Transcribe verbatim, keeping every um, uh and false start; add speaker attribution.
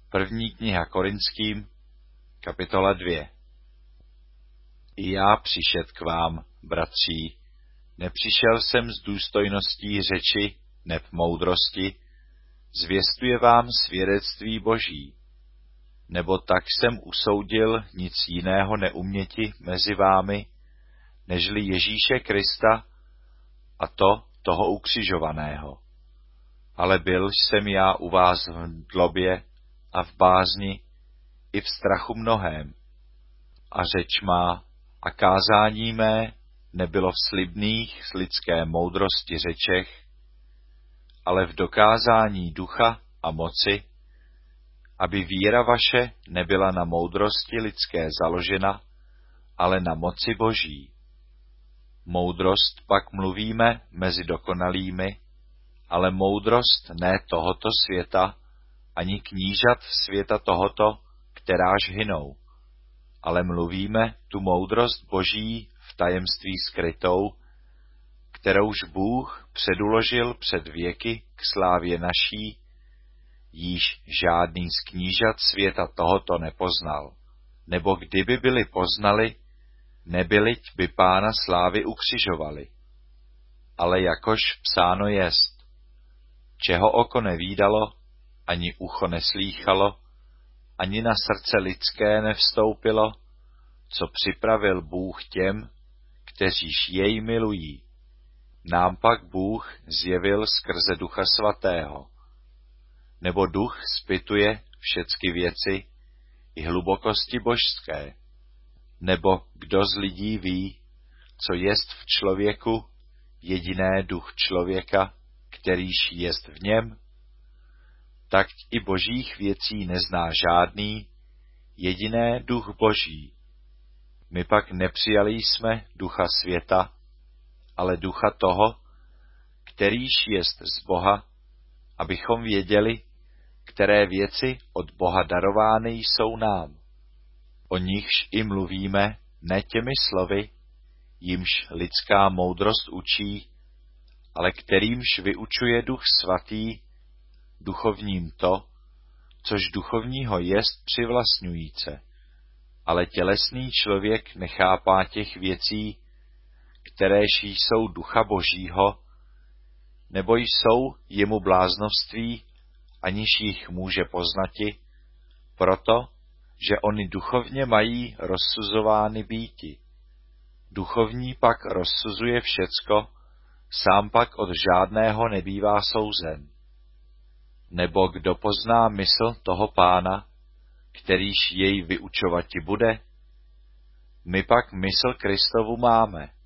Speaker 1: První kniha Korinským, kapitola dvě. I já přišet k vám, bratří, nepřišel jsem s důstojností řeči, neb moudrosti, zvěstuje vám svědectví Boží. Nebo tak jsem usoudil nic jiného neuměti mezi vámi, nežli Ježíše Krista a to toho ukřižovaného. Ale byl jsem já u vás v dlobě a v bázni i v strachu mnohém. A řeč má a kázání mé nebylo v slibných s lidské moudrosti řečech, ale v dokázání ducha a moci, aby víra vaše nebyla na moudrosti lidské založena, ale na moci Boží. Moudrost pak mluvíme mezi dokonalými, ale moudrost ne tohoto světa, ani knížat světa tohoto, kteráž hynou, ale mluvíme tu moudrost Boží v tajemství skrytou, kterouž Bůh předuložil před věky k slávě naší, jíž žádný z knížat světa tohoto nepoznal, nebo kdyby byli poznali, nebyliť by Pána slávy ukřižovali. Ale jakož psáno jest, čeho oko nevídalo, ani ucho neslýchalo, ani na srdce lidské nevstoupilo, co připravil Bůh těm, kteříž jej milují. Nám pak Bůh zjevil skrze Ducha Svatého. Nebo Duch zpytuje všecky věci i hlubokosti božské. Nebo kdo z lidí ví, co jest v člověku, jediné duch člověka, kterýž jest v něm? Tak i božích věcí nezná žádný, jediné duch Boží. My pak nepřijali jsme ducha světa, ale ducha toho, kterýž jest z Boha, abychom věděli, které věci od Boha darovány jsou nám. O nichž i mluvíme ne těmi slovy, jimž lidská moudrost učí, ale kterýmž vyučuje Duch Svatý, duchovním to, což duchovního jest přivlastňujíce, ale tělesný člověk nechápá těch věcí, kteréž jsou ducha Božího, nebo jsou jemu bláznovství, aniž jich může poznati, proto, že oni duchovně mají rozsuzovány býti. Duchovní pak rozsuzuje všecko, sám pak od žádného nebývá souzen. Nebo kdo pozná mysl toho Pána, kterýž jej vyučovati bude? My pak mysl Kristovu máme.